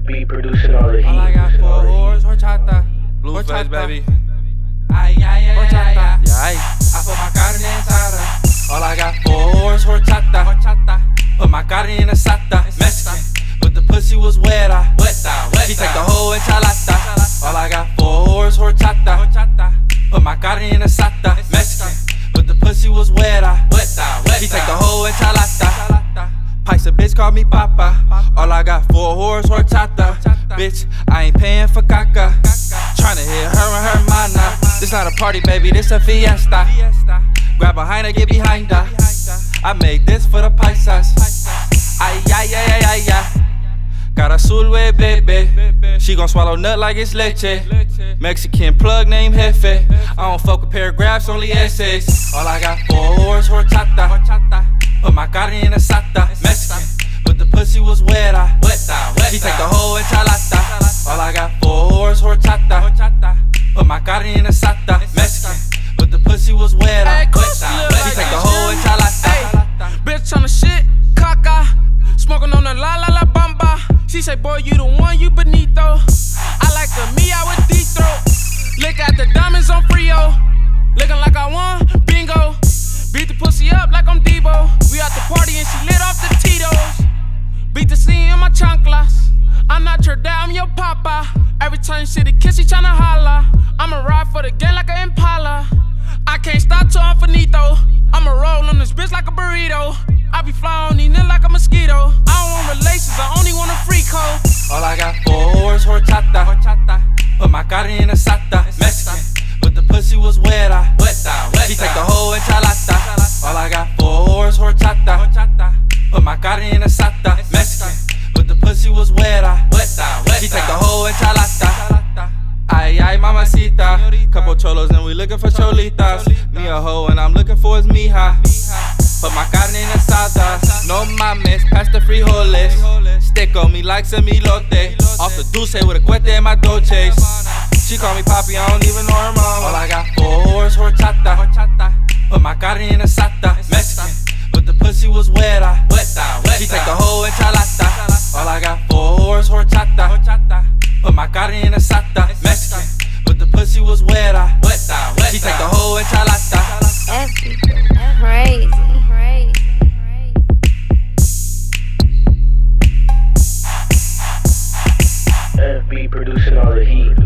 FB producing all the heat. All I got for horse, horchata. Blueface, baby. Ay, ay, ay, horchata. Ay, I put my carne en asada. All I got for horse, horchata. Put my carne en asada. Mexican, but the pussy was weta. She take the whole enchilada. All I got for horse, horchata. Put my carne en asada. Mexican, but the pussy was weta. She take the whole enchilada. Paisa bitch call me papa. All I got for a horse, horchata. Bitch, I ain't paying for caca. Tryna hit her and her mana. This not a party, baby, this a fiesta. Grab behind her, get behind her. I made this for the paisas. Ay, ay, ay, ay, ay, ay. Got a sulwe, baby. She gon' swallow nut like it's leche. Mexican plug named Jefe. I don't fuck with paragraphs, only essays. All I got for a horse, horchata. Put my carne en asada. Mexican, but the pussy was weta. She take the whole enchilada. All I got for a horse, horchata. Put my carne en asada. Mexican, but the pussy was weta. She take the whole enchilada. Bitch on the shit, caca. Smoking on the la la la bamba. She say, boy, you the one, you bonito. I like the me out with deep throat. Look at the diamonds on Frio. Looking like I won, bingo. Beat the pussy up like I'm Devo. We at the party and she lit off the Tito's. Beat the scene in my chanclas. I'm not your dad, I'm your papa. Every time you see the kiss, she tryna holla. I'ma ride for the gang like an Impala. I can't stop till I'm finito. I'ma roll on this bitch like a burrito. I be flying on these niggas like a mosquito. I don't want relations, I only want a free code. All I got for a horse, horchata. Put my carne en asada. Mexican, but the pussy was weta. She take the whole enchilada. All I got for a horse, horchata. Put my carne en asada. Mexican, but the pussy was weta. She take the whole enchilada. Ay, ay, mamacita. Couple cholos and we looking for cholitas. Me a hoe and I'm looking for his mija. Put my carne en asada. No mames, pass the frijoles. Stick on me like some elote. Off the dulce with a cuete in my dolces. She call me papi, I don't even know her mom. All I got for a horse, horchata. Put my carne en asada. Mexican, but the pussy was weta. She take the whole enchilada. All I got for a horse, horchata. Put my carne en asada. Mexican, but the pussy was weta. She take the whole enchilada. That's crazy. FB producing all the heat.